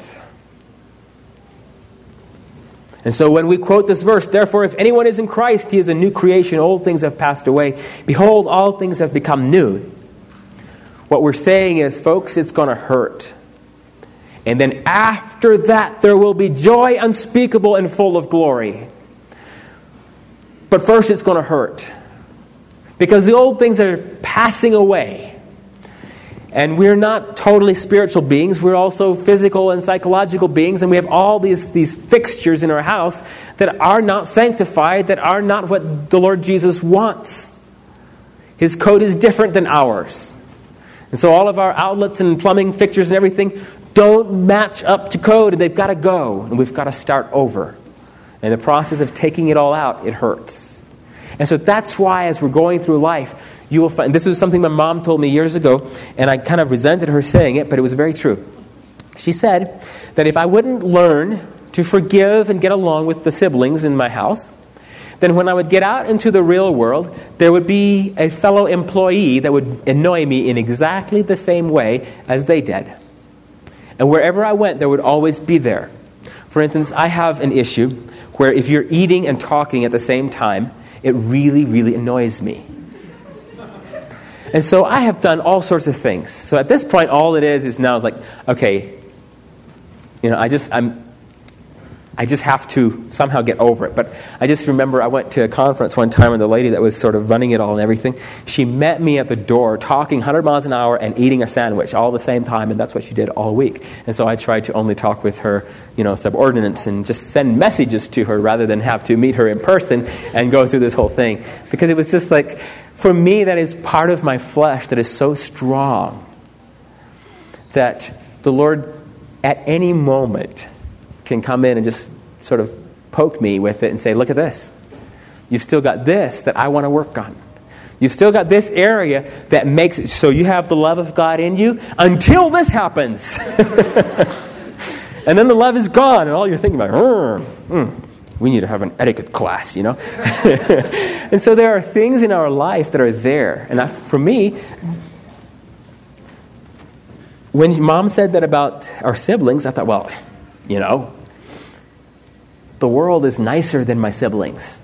And so when we quote this verse, therefore, if anyone is in Christ, he is a new creation. Old things have passed away. Behold, all things have become new. What we're saying is, folks, it's going to hurt. And then after that, there will be joy unspeakable and full of glory. But first, it's going to hurt. Because the old things are passing away. And we're not totally spiritual beings. We're also physical and psychological beings. And we have all these, these fixtures in our house that are not sanctified, that are not what the Lord Jesus wants. His code is different than ours. And so all of our outlets and plumbing fixtures and everything don't match up to code. And they've got to go. And we've got to start over. And the process of taking it all out, it hurts. And so that's why as we're going through life, you will find, this was something my mom told me years ago, and I kind of resented her saying it, but it was very true. She said that if I wouldn't learn to forgive and get along with the siblings in my house, then when I would get out into the real world, there would be a fellow employee that would annoy me in exactly the same way as they did. And wherever I went, there would always be there. For instance, I have an issue where if you're eating and talking at the same time, it really, really annoys me. And so I have done all sorts of things. So at this point, all it is is now like, okay, you know, I just I'm, I just have to somehow get over it. But I just remember I went to a conference one time, and the lady that was sort of running it all and everything, she met me at the door talking one hundred miles an hour and eating a sandwich all at the same time, and that's what she did all week. And so I tried to only talk with her, you know, subordinates and just send messages to her rather than have to meet her in person and go through this whole thing. Because it was just like, for me, that is part of my flesh that is so strong that the Lord at any moment can come in and just sort of poke me with it and say, look at this. You've still got this that I want to work on. You've still got this area that makes it so you have the love of God in you until this happens. And then the love is gone, and all you're thinking about, mm, mm, we need to have an etiquette class, you know. And so there are things in our life that are there. And I, for me, when Mom said that about our siblings, I thought, well, you know, the world is nicer than my siblings.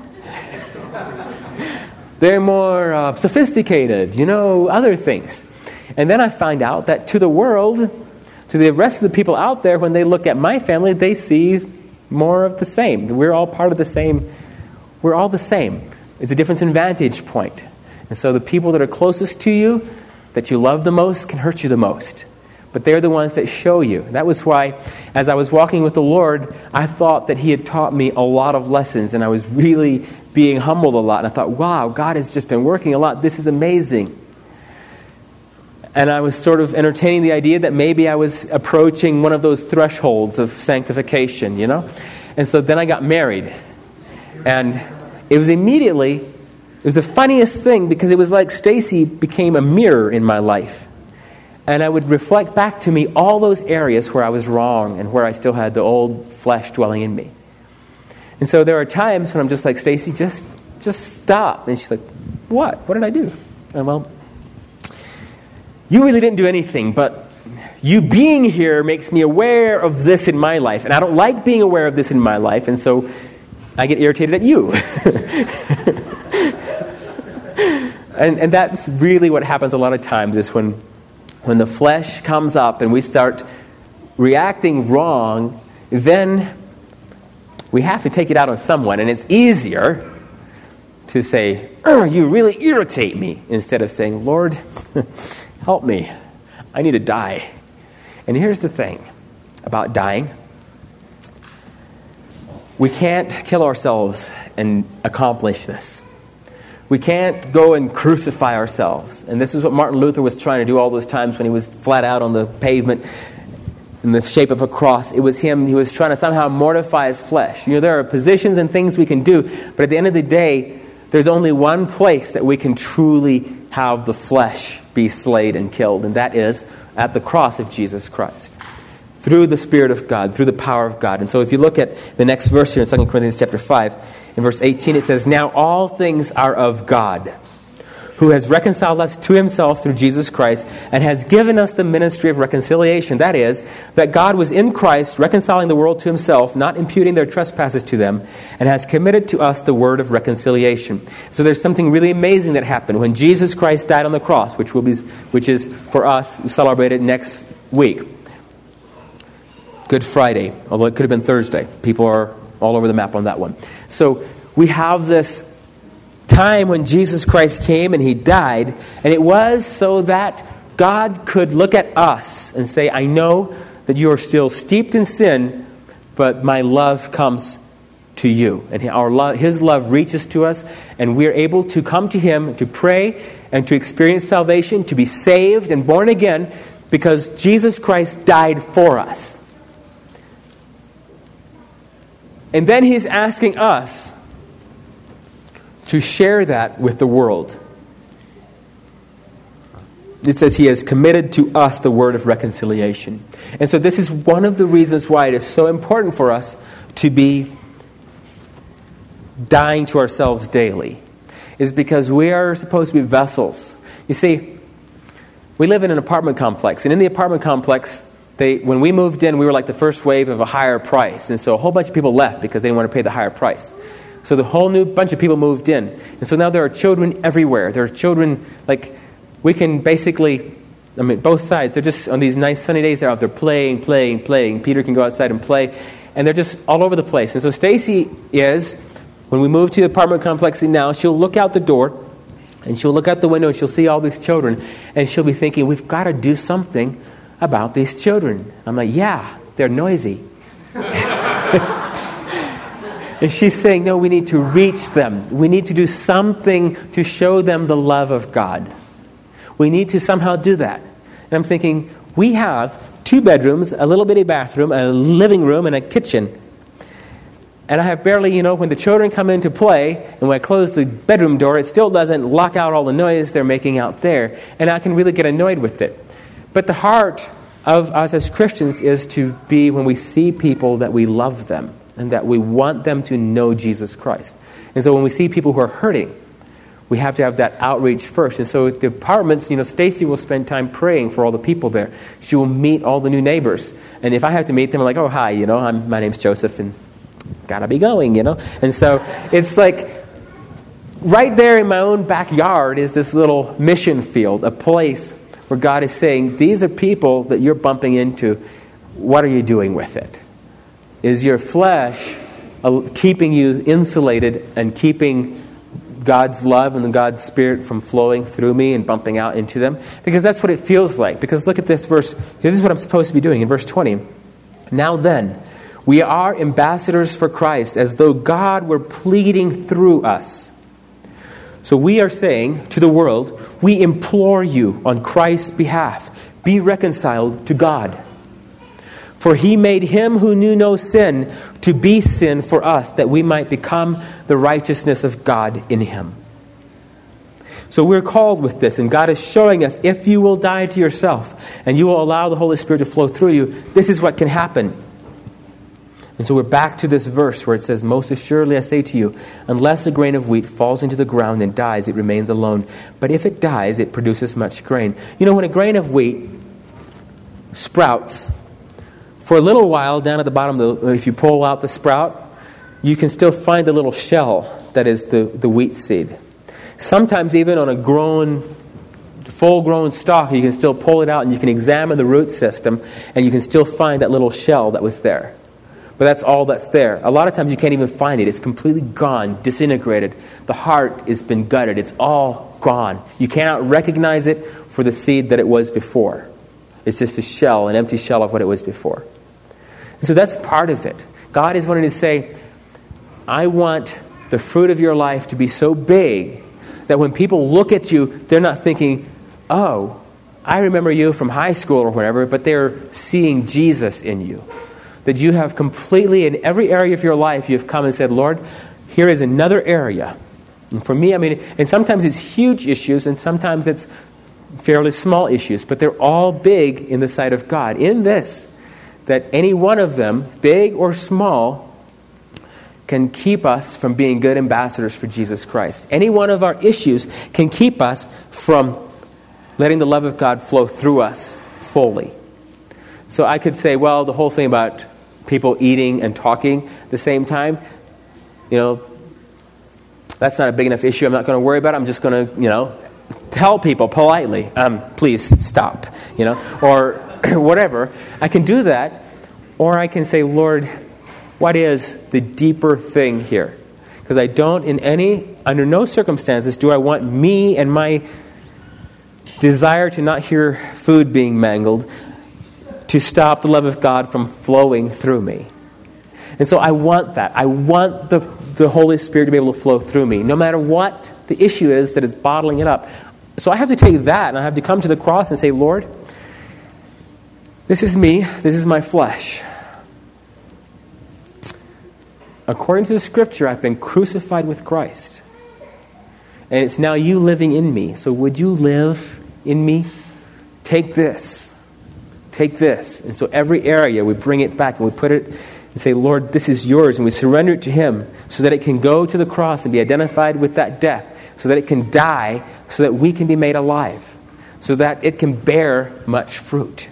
They're more uh, sophisticated, you know, other things. And then I find out that to the world, to the rest of the people out there, when they look at my family, they see more of the same. We're all part of the same. We're all the same. It's a difference in vantage point. And so the people that are closest to you, that you love the most, can hurt you the most. But they're the ones that show you. That was why, as I was walking with the Lord, I thought that He had taught me a lot of lessons, and I was really being humbled a lot. And I thought, wow, God has just been working a lot. This is amazing. And I was sort of entertaining the idea that maybe I was approaching one of those thresholds of sanctification, you know? And so then I got married. And it was immediately, it was the funniest thing, because it was like Stacy became a mirror in my life. And I would reflect back to me all those areas where I was wrong and where I still had the old flesh dwelling in me. And so there are times when I'm just like, Stacy, just just stop. And she's like, what? What did I do? And well, you really didn't do anything, but you being here makes me aware of this in my life. And I don't like being aware of this in my life, and so I get irritated at you. and and that's really what happens a lot of times, is when when the flesh comes up and we start reacting wrong, then we have to take it out on someone. And it's easier to say, oh, you really irritate me, instead of saying, Lord, help me. I need to die. And here's the thing about dying. We can't kill ourselves and accomplish this. We can't go and crucify ourselves. And this is what Martin Luther was trying to do all those times when he was flat out on the pavement in the shape of a cross. It was him. He was trying to somehow mortify his flesh. You know, there are positions and things we can do, but at the end of the day, there's only one place that we can truly have the flesh be slayed and killed, and that is at the cross of Jesus Christ, through the Spirit of God, through the power of God. And so if you look at the next verse here in Second Corinthians chapter five, in verse eighteen, it says, now all things are of God, who has reconciled us to Himself through Jesus Christ, and has given us the ministry of reconciliation. That is, that God was in Christ reconciling the world to Himself, not imputing their trespasses to them, and has committed to us the word of reconciliation. So there's something really amazing that happened when Jesus Christ died on the cross, which will be, which is for us celebrated next week, Good Friday, although it could have been Thursday. People are all over the map on that one. So we have this time when Jesus Christ came and He died, and it was so that God could look at us and say, I know that you are still steeped in sin, but my love comes to you. And our love, His love reaches to us, and we're able to come to Him to pray and to experience salvation, to be saved and born again, because Jesus Christ died for us. And then He's asking us to share that with the world. It says He has committed to us the word of reconciliation. And so this is one of the reasons why it is so important for us to be dying to ourselves daily, is because we are supposed to be vessels. You see, we live in an apartment complex, and in the apartment complex, They, when we moved in, we were like the first wave of a higher price. And so a whole bunch of people left because they didn't want to pay the higher price. So the whole new bunch of people moved in. And so now there are children everywhere. There are children, like, we can basically, I mean, both sides, they're just, on these nice sunny days, they're out there playing, playing, playing. Peter can go outside and play. And they're just all over the place. And so Stacy is, when we move to the apartment complex now, she'll look out the door, and she'll look out the window, and she'll see all these children. And she'll be thinking, we've got to do something about these children. I'm like, yeah, they're noisy. And she's saying, no, we need to reach them. We need to do something to show them the love of God. We need to somehow do that. And I'm thinking, we have two bedrooms, a little bitty bathroom, a living room, and a kitchen. And I have barely, you know, when the children come in to play, and when I close the bedroom door, it still doesn't lock out all the noise they're making out there. And I can really get annoyed with it. But the heart of us as Christians is to be, when we see people, that we love them and that we want them to know Jesus Christ. And so when we see people who are hurting, we have to have that outreach first. And so at the apartments, you know, Stacy will spend time praying for all the people there. She will meet all the new neighbors. And if I have to meet them, I'm like, oh, hi, you know, I'm, my name's Joseph, and gotta be going, you know. And so it's like right there in my own backyard is this little mission field, a place where God is saying, these are people that you're bumping into. What are you doing with it? Is your flesh uh, keeping you insulated and keeping God's love and God's Spirit from flowing through me and bumping out into them? Because that's what it feels like. Because look at this verse. This is what I'm supposed to be doing in verse twenty. Now then, we are ambassadors for Christ, as though God were pleading through us. So we are saying to the world, we implore you on Christ's behalf, be reconciled to God. For he made him who knew no sin to be sin for us, that we might become the righteousness of God in him. So we're called with this, and God is showing us, if you will die to yourself and you will allow the Holy Spirit to flow through you, this is what can happen. And so we're back to this verse where it says, most assuredly I say to you, unless a grain of wheat falls into the ground and dies, it remains alone. But if it dies, it produces much grain. You know, when a grain of wheat sprouts, for a little while down at the bottom, of the, if you pull out the sprout, you can still find the little shell that is the, the wheat seed. Sometimes even on a grown, full-grown stalk, you can still pull it out and you can examine the root system and you can still find that little shell that was there. But that's all that's there. A lot of times you can't even find it. It's completely gone, disintegrated. The heart has been gutted. It's all gone. You cannot recognize it for the seed that it was before. It's just a shell, an empty shell of what it was before. And so that's part of it. God is wanting to say, I want the fruit of your life to be so big that when people look at you, they're not thinking, oh, I remember you from high school or whatever, but they're seeing Jesus in you. That you have completely, in every area of your life, you've come and said, Lord, here is another area. And for me, I mean, and sometimes it's huge issues, and sometimes it's fairly small issues, but they're all big in the sight of God. In this, that any one of them, big or small, can keep us from being good ambassadors for Jesus Christ. Any one of our issues can keep us from letting the love of God flow through us fully. So I could say, well, the whole thing about people eating and talking at the same time, you know, that's not a big enough issue. I'm not going to worry about it. I'm just going to, you know, tell people politely, um, please stop, you know, or whatever. I can do that, or I can say, Lord, what is the deeper thing here? Because I don't, in any, under no circumstances, do I want me and my desire to not hear food being mangled to stop the love of God from flowing through me. And so I want that. I want the, the Holy Spirit to be able to flow through me, no matter what the issue is that is bottling it up. So I have to take that, and I have to come to the cross and say, Lord, this is me, this is my flesh. According to the Scripture, I've been crucified with Christ. And it's now you living in me. So would you live in me? Take this. Take this. And so every area, we bring it back and we put it and say, Lord, this is yours. And we surrender it to Him so that it can go to the cross and be identified with that death, so that it can die, so that we can be made alive, so that it can bear much fruit.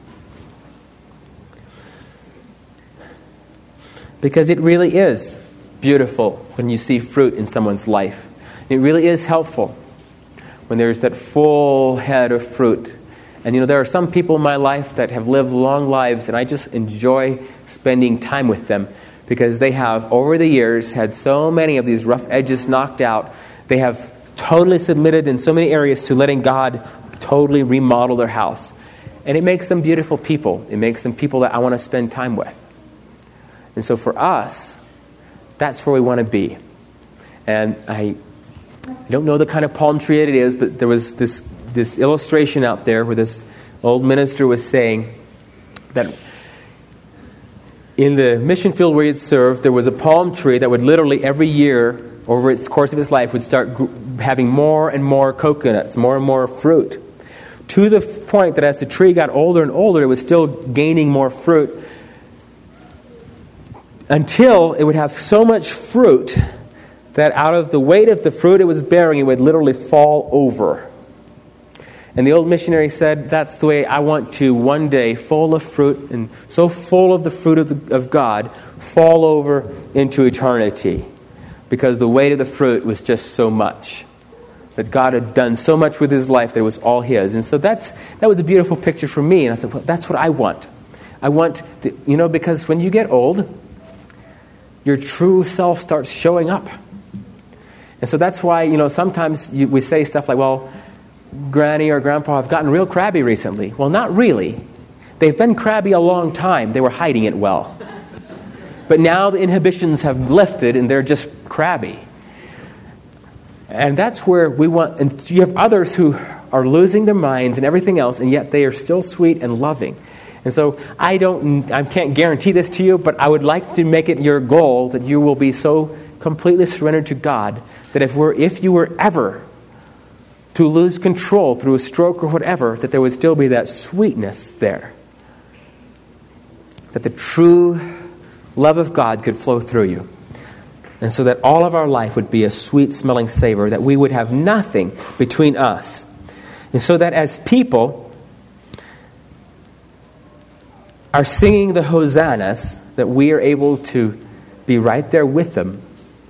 Because it really is beautiful when you see fruit in someone's life. It really is helpful when there's that full head of fruit. And you know, there are some people in my life that have lived long lives, and I just enjoy spending time with them because they have, over the years, had so many of these rough edges knocked out. They have totally submitted in so many areas to letting God totally remodel their house. And it makes them beautiful people. It makes them people that I want to spend time with. And so for us, that's where we want to be. And I, I don't know the kind of palm tree it is, but there was this this illustration out there where this old minister was saying that in the mission field where he had served, there was a palm tree that would literally every year, over its course of his life, would start gr- having more and more coconuts, more and more fruit, to the f- point that as the tree got older and older, it was still gaining more fruit, until it would have so much fruit that out of the weight of the fruit it was bearing, it would literally fall over. And the old missionary said, that's the way I want to one day, full of fruit, and so full of the fruit of, the, of God, fall over into eternity. Because the weight of the fruit was just so much. That God had done so much with his life that it was all his. And so that's that was a beautiful picture for me. And I thought, well, that's what I want. I want, to, you know, because when you get old, your true self starts showing up. And so that's why, you know, sometimes you, we say stuff like, well, Granny or Grandpa have gotten real crabby recently. Well, not really. They've been crabby a long time. They were hiding it well. But now the inhibitions have lifted and they're just crabby. And that's where we want, and you have others who are losing their minds and everything else, and yet they are still sweet and loving. And so I don't, I can't guarantee this to you, but I would like to make it your goal that you will be so completely surrendered to God that if we're, if you were ever to lose control through a stroke or whatever, that there would still be that sweetness there. That the true love of God could flow through you. And so that all of our life would be a sweet-smelling savor, that we would have nothing between us. And so that as people are singing the hosannas, that we are able to be right there with them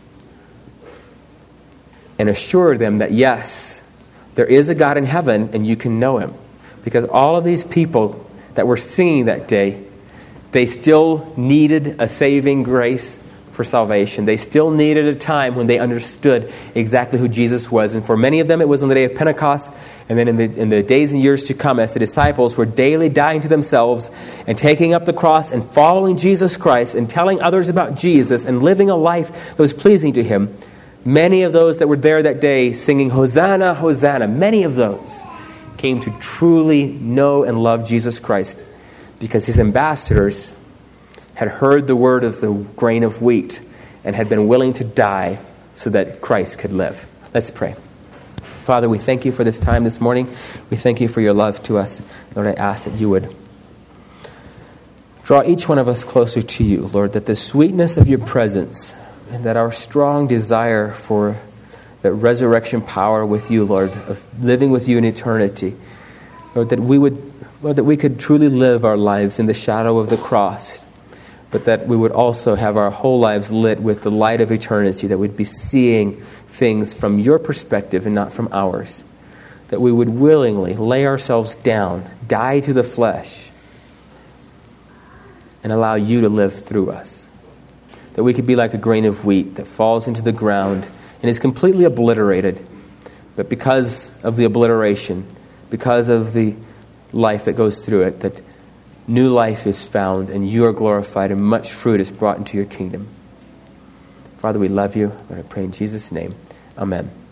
and assure them that, yes, there is a God in heaven and you can know him. Because all of these people that were singing that day, they still needed a saving grace for salvation. They still needed a time when they understood exactly who Jesus was. And for many of them, it was on the day of Pentecost. And then in the, in the days and years to come, as the disciples were daily dying to themselves and taking up the cross and following Jesus Christ and telling others about Jesus and living a life that was pleasing to him, many of those that were there that day singing, Hosanna, Hosanna, many of those came to truly know and love Jesus Christ because his ambassadors had heard the word of the grain of wheat and had been willing to die so that Christ could live. Let's pray. Father, we thank you for this time this morning. We thank you for your love to us. Lord, I ask that you would draw each one of us closer to you, Lord, that the sweetness of your presence and that our strong desire for that resurrection power with you, Lord, of living with you in eternity, Lord, that we would, Lord, that we could truly live our lives in the shadow of the cross, but that we would also have our whole lives lit with the light of eternity, that we'd be seeing things from your perspective and not from ours, that we would willingly lay ourselves down, die to the flesh, and allow you to live through us, that we could be like a grain of wheat that falls into the ground and is completely obliterated, but because of the obliteration, because of the life that goes through it, that new life is found, and you are glorified, and much fruit is brought into your kingdom. Father, we love you. Lord, I pray in Jesus' name. Amen.